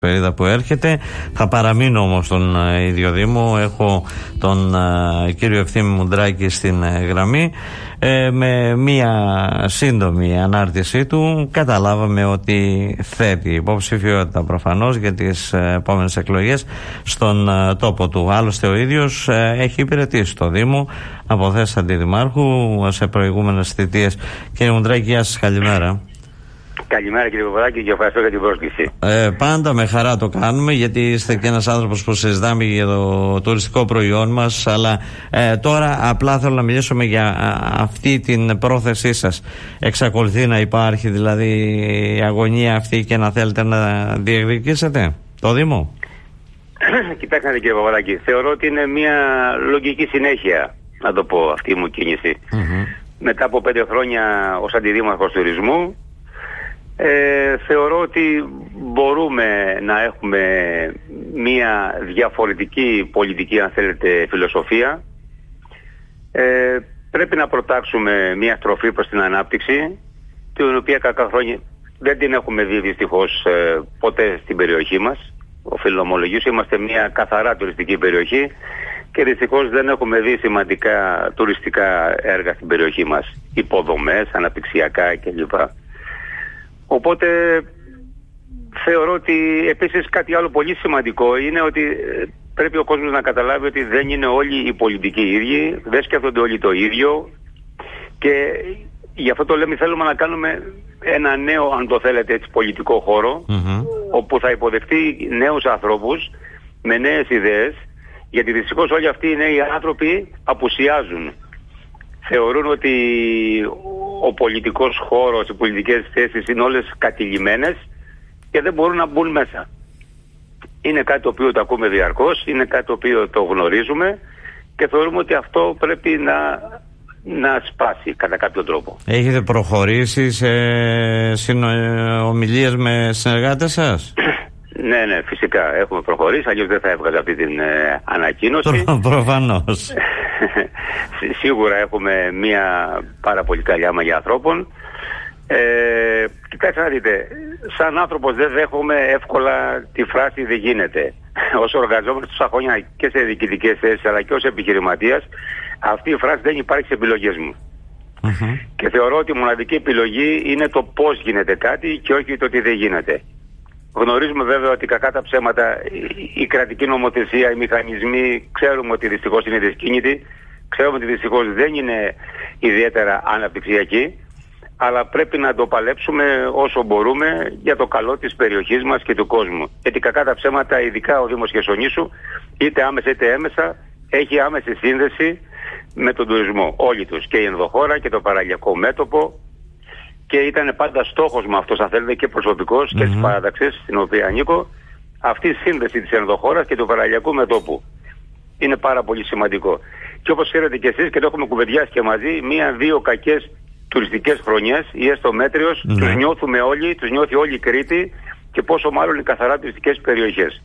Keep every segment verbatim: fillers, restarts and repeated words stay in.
περίδα που έρχεται. Θα παραμείνω όμως στον uh, ίδιο Δήμο. Έχω τον uh, κύριο Ευθύμη Μουντράκη στην uh, γραμμή. Ε, με μία σύντομη ανάρτησή του καταλάβαμε ότι θέτει υποψηφιότητα προφανώς για τις uh, επόμενες εκλογές στον uh, τόπο του. Άλλωστε ο ίδιος uh, έχει υπηρετήσει το Δήμο από θέση αντιδημάρχου σε προηγούμενες θητείες. Κύριε Μουντράκη, γεια σας, καλημέρα. Καλημέρα κύριε Παπαδάκη και ευχαριστώ για την πρόσκληση. Ε, πάντα με χαρά το κάνουμε, γιατί είστε και ένας άνθρωπος που συζητάμε για το τουριστικό προϊόν μας. Αλλά ε, τώρα απλά θέλω να μιλήσουμε για α, αυτή την πρόθεσή σας. Εξακολουθεί να υπάρχει δηλαδή η αγωνία αυτή και να θέλετε να διεκδικήσετε το Δήμο? Κοιτάξτε κύριε Παπαδάκη, θεωρώ ότι είναι μια λογική συνέχεια, να το πω, αυτή μου κίνηση. Mm-hmm. Μετά από πέντε χρόνια ως αντιδήμαρχος τουρισμού, Ε, θεωρώ ότι μπορούμε να έχουμε μια διαφορετική πολιτική, αν θέλετε, φιλοσοφία. Ε, πρέπει να προτάξουμε μια στροφή προς την ανάπτυξη, την οποία κακά χρόνια δεν την έχουμε δει δυστυχώς ε, ποτέ στην περιοχή μας. Οφείλω να ομολογήσω, είμαστε μια καθαρά τουριστική περιοχή και δυστυχώς δεν έχουμε δει σημαντικά τουριστικά έργα στην περιοχή μας, υποδομές, αναπτυξιακά κλπ. Οπότε θεωρώ ότι επίσης κάτι άλλο πολύ σημαντικό είναι ότι πρέπει ο κόσμος να καταλάβει ότι δεν είναι όλοι οι πολιτικοί ίδιοι, δεν σκέφτονται όλοι το ίδιο, και γι' αυτό το λέμε, θέλουμε να κάνουμε ένα νέο, αν το θέλετε έτσι, πολιτικό χώρο, mm-hmm. όπου θα υποδεχτεί νέους ανθρώπους με νέες ιδέες, γιατί δυστυχώς όλοι αυτοί οι νέοι άνθρωποι απουσιάζουν. Θεωρούν ότι ο πολιτικός χώρος, οι πολιτικές θέσεις είναι όλες κατηλημμένες και δεν μπορούν να μπουν μέσα. Είναι κάτι το οποίο το ακούμε διαρκώς, είναι κάτι το οποίο το γνωρίζουμε και θεωρούμε ότι αυτό πρέπει να, να σπάσει κατά κάποιο τρόπο. Έχετε προχωρήσει σε συνομιλίες με συνεργάτες σας? Ναι, ναι, φυσικά έχουμε προχωρήσει, αλλιώς δεν θα έβγαζα αυτή την ε, ανακοίνωση. Προ, προφανώς. Σίγουρα έχουμε μια πάρα πολύ καλή άμαγη ανθρώπων. Ε, κοιτάξτε να δείτε, σαν άνθρωπος δεν δέχομαι εύκολα τη φράση «δεν γίνεται». Όσο εργαζόμενος τόσα χρόνια και σε διοικητικές θέσεις αλλά και ως επιχειρηματίας, αυτή η φράση δεν υπάρχει σε επιλογές μου. Mm-hmm. Και θεωρώ ότι η μοναδική επιλογή είναι το πώς γίνεται κάτι και όχι το τι δεν γίνεται. Γνωρίζουμε βέβαια ότι κακά τα ψέματα η κρατική νομοθεσία, οι μηχανισμοί, ξέρουμε ότι δυστυχώς είναι δυσκίνητοι, ξέρουμε ότι δυστυχώς δεν είναι ιδιαίτερα αναπτυξιακοί, αλλά πρέπει να το παλέψουμε όσο μπορούμε για το καλό της περιοχής μας και του κόσμου. Γιατί κακά τα ψέματα, ειδικά ο Δήμος Χερσονήσου, είτε άμεσα είτε έμεσα, έχει άμεση σύνδεση με τον τουρισμό. Όλοι τους, και η ενδοχώρα και το παραλιακό μέτωπο. Και ήταν πάντα στόχος μου αυτός, αν θέλετε, και προσωπικός mm-hmm. και στις παράταξεις στην οποία ανήκω, αυτή η σύνδεση της ενδοχώρας και του παραλιακού μετώπου. Είναι πάρα πολύ σημαντικό. Και όπως ξέρετε και εσείς, και το έχουμε κουβεντιάσει και μαζί, μία-δύο κακές τουριστικές χρονιές ή έστω μέτριος, mm-hmm. τους νιώθουμε όλοι, τους νιώθει όλη η Κρήτη, και πόσο μάλλον οι καθαρά τουριστικές περιοχές.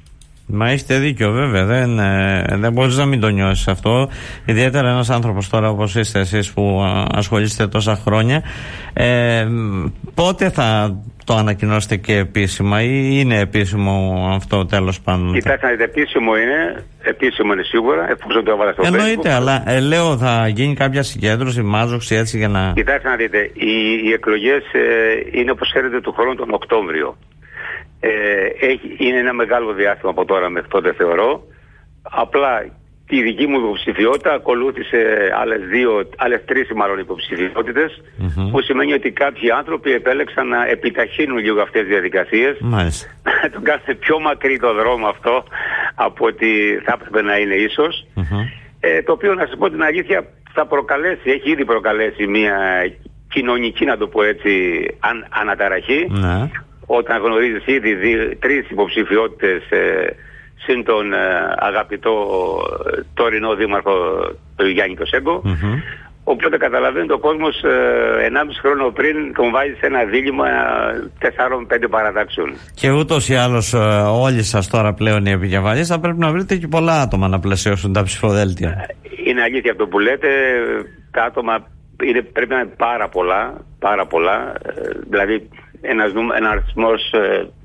Μα έχετε δίκιο, βέβαια. Δεν, ε, δεν μπορείς να μην το νιώσεις αυτό. Ιδιαίτερα ένας άνθρωπος τώρα όπως είστε εσείς που ασχολείστε τόσα χρόνια. Ε, πότε θα το ανακοινώσετε και επίσημα, ή είναι επίσημο αυτό τέλος πάντων? Κοιτάξτε, επίσημο είναι, επίσημο είναι σίγουρα, εφόσον το έβαλα στο Facebook. Εννοείται, αλλά ε, λέω, θα γίνει κάποια συγκέντρωση, μάζοξη έτσι για να... Κοιτάξτε να δείτε, οι, οι εκλογές ε, είναι, όπως ξέρετε, του χρόνου τον Οκτώβριο. Ε, έχει, είναι ένα μεγάλο διάστημα από τώρα μέχρι τότε, θεωρώ. Απλά η δική μου υποψηφιότητα ακολούθησε άλλες δύο, άλλες τρεις μάλλον υποψηφιότητες, mm-hmm. που σημαίνει ότι κάποιοι άνθρωποι επέλεξαν να επιταχύνουν λίγο αυτές τις διαδικασίες, Μάλιστα. να τον κάνουν πιο μακρύ το δρόμο αυτό από ότι θα έπρεπε να είναι ίσως, mm-hmm. ε, το οποίο, να σας πω την αλήθεια, θα προκαλέσει, έχει ήδη προκαλέσει μια κοινωνική, να το πω έτσι, αν, αναταραχή, mm-hmm. όταν γνωρίζεις ήδη δύο, τρεις υποψηφιότητες ε, συν τον ε, αγαπητό ε, τωρινό δήμαρχο του Γιάννη Κωσέγκο, mm-hmm. οπότε καταλαβαίνει ο κόσμος ε, ενάμιση χρόνο πριν τον βάζει σε ένα δίλημμα τεσσάρων πέντε παρατάξεων. Και ούτως ή άλλως ε, όλοι σας τώρα πλέον οι επικεφαλείς θα πρέπει να βρείτε και πολλά άτομα να πλαισιώσουν τα ψηφοδέλτια. Είναι αλήθεια αυτό που λέτε, τα άτομα είναι, πρέπει να είναι πάρα πολλά, πάρα πολλά, ε, δηλαδή ένας, ένας αριθμός ε,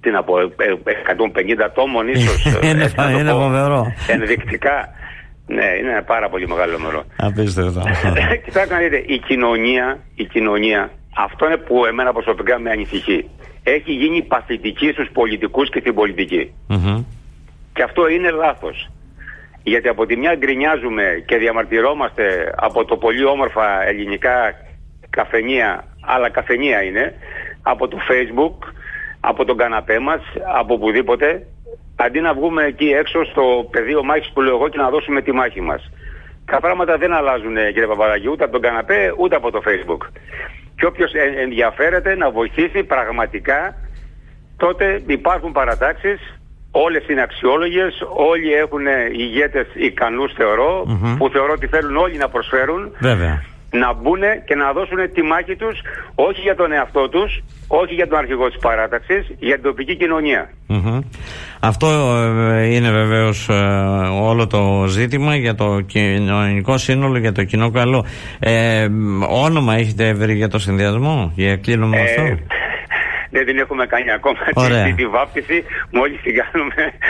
τι να πω, εκατόν πενήντα τόμων ίσως. είναι είναι φοβερό. Ενδεικτικά. Ναι, είναι ένα πάρα πολύ μεγάλο νούμερο. Απίστευτο. Κοιτάξτε να δείτε, η κοινωνία, η κοινωνία, αυτό είναι που εμένα προσωπικά με ανησυχεί. Έχει γίνει παθητική στους πολιτικούς και στην πολιτική. Mm-hmm. Και αυτό είναι λάθος. Γιατί από τη μια γκρινιάζουμε και διαμαρτυρόμαστε από το πολύ όμορφα ελληνικά καφενεία, αλλά καφενεία είναι, από το Facebook, από τον καναπέ μας, από οπουδήποτε, αντί να βγούμε εκεί έξω στο πεδίο μάχης που λέω εγώ και να δώσουμε τη μάχη μας. Τα πράγματα δεν αλλάζουν, κύριε Παπαδάκη, ούτε από τον καναπέ, ούτε από το Facebook. Και όποιος ενδιαφέρεται να βοηθήσει πραγματικά, τότε υπάρχουν παρατάξεις, όλες είναι αξιόλογες, όλοι έχουν ηγέτες ικανούς θεωρώ, mm-hmm. που θεωρώ ότι θέλουν όλοι να προσφέρουν. Βέβαια. Να μπουν και να δώσουν τη μάχη τους, όχι για τον εαυτό τους, όχι για τον αρχηγό της παράταξης, για την τοπική κοινωνία. Mm-hmm. Αυτό ε, είναι βεβαίως ε, όλο το ζήτημα για το κοινωνικό σύνολο, για το κοινό καλό. Ε, όνομα έχετε βρει για το συνδυασμό, για κλείνουμε ε, αυτό? Δεν την έχουμε κάνει ακόμα τη, τη βάπτιση. Μόλις την κάνουμε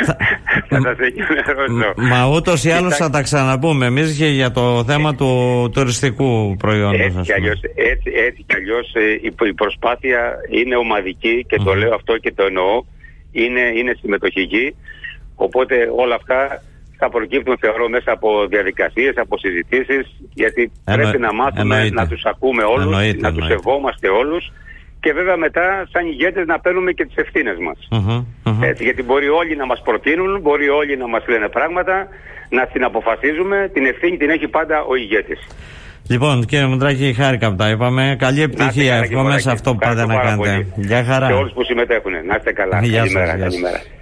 θα σας ενημερώσω. Μα ούτως ή άλλως θα τα ξαναπούμε εμείς και για το θέμα του τουριστικού προϊόντος. Έτσι κι αλλιώς, έτσι, έτσι κι αλλιώς η, η προσπάθεια είναι ομαδική και mm. το λέω αυτό και το εννοώ. Είναι, είναι συμμετοχική. Οπότε όλα αυτά θα προκύπτουν θεωρώ μέσα από διαδικασίες, από συζητήσεις. Γιατί Εννο... πρέπει να μάθουμε εννοείται. να τους ακούμε όλους, εννοείται, να εννοείται. τους σεβόμαστε όλους. Και βέβαια μετά σαν ηγέτες να παίρνουμε και τις ευθύνες μας. Mm-hmm, mm-hmm. Έτσι, γιατί μπορεί όλοι να μας προτείνουν, μπορεί όλοι να μας λένε πράγματα, να την αποφασίζουμε, την ευθύνη την έχει πάντα ο ηγέτης. Λοιπόν, κύριε Μουντράκη, χάρηκα που τα είπαμε. Καλή επιτυχία, εύχομαι σε αυτό που πάτε να κάνετε. Γεια χαρά. Και όλους που συμμετέχουν. Να είστε καλά. Γεια καλημέρα, σας, καλημέρα.